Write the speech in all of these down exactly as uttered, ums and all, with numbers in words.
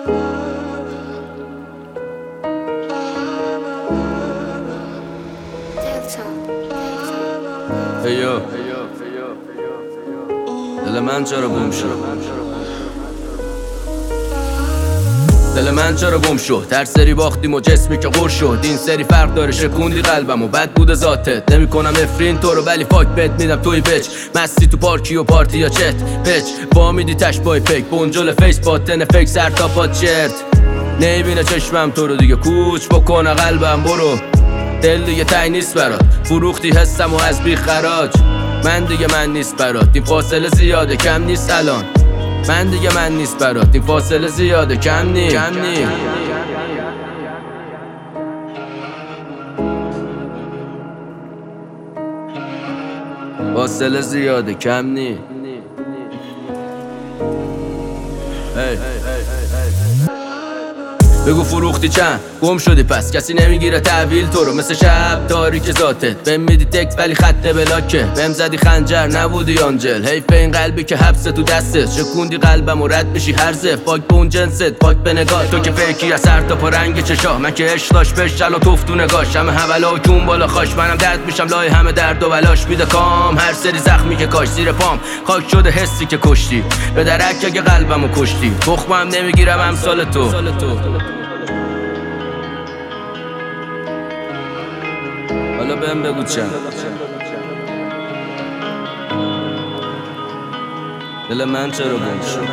ایو دل من چرا گم شد دل من چرا گم شد هر سری باختیم و جسمی که غر شد این سری فرق داره شکوندی قلبم و بد بود ذاتت نمی کنم افرین تو رو ولی فاک بد میدم توی بچ مستی تو پارکی و پارتی یا چت بچ با میدی تش بای فیک بونجل فیس باتن فیک سر تا پا چرت نمیبینه چشمم تو رو دیگه کوچ بکنه قلبم برو دل دیگه تای نیست برات فروختی حسم و از بی خراج من دیگه من نیست برات این فاصله زیاده کم نیست الان من دیگه من نیست برات این فاصله زیاده کم نیست کم نیست فاصله زیاده کم نیست بگو فروختی چند گم شدی پس کسی نمیگیره تحویل تو رو مثل شب تاریک ذاتت بهم میدی تکس ولی خط بلاکه بهم زدی خنجر نبودی آنجل حیف این قلبی که حبسه تو دستت شکوندی قلبم و رد میشی هر زف پاک به اون جنست پاک به نگاه تو که فیکی از سر تا پا رنگ چشاه من که عشق داشت بشل و توف تو نگاش همه حولا و کون بالا خاش منم درد میشم لای همه درد و بلاش میده کام هر سری زخمی که کاش زیر پام خاک شده حسی که کشتی به درک اگه قلبمو کشتی تخمم نمیگیرم امثال تو حالا بهم بگو چند دل من چرا گم شد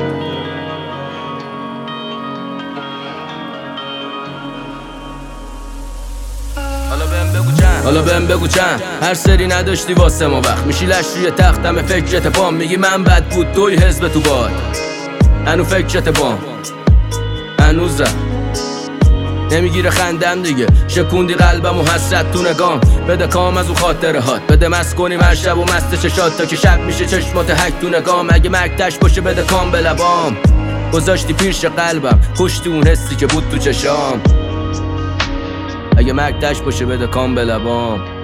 حالا بهم بگو چند حالا بهم بگو چند هر سری نداشتی واسه ما وقت میشی لش روی تختم فکرت بام میگی من بد بود دوی حزب تو باد هنو فکرت بام هنوزم نمیگیره خندم دیگه شکوندی قلبم و حسرت تو نگام بده کام از اون خاطره هات بده مست کنیم هر شب و مست چشات تا که شب میشه چشمات هک تو نگام اگه مرگتش باشه بده کام به لبام گذاشتی پیش قلبم کشتی اون حسی که بود تو چشام اگه مرگتش باشه بده کام به لبام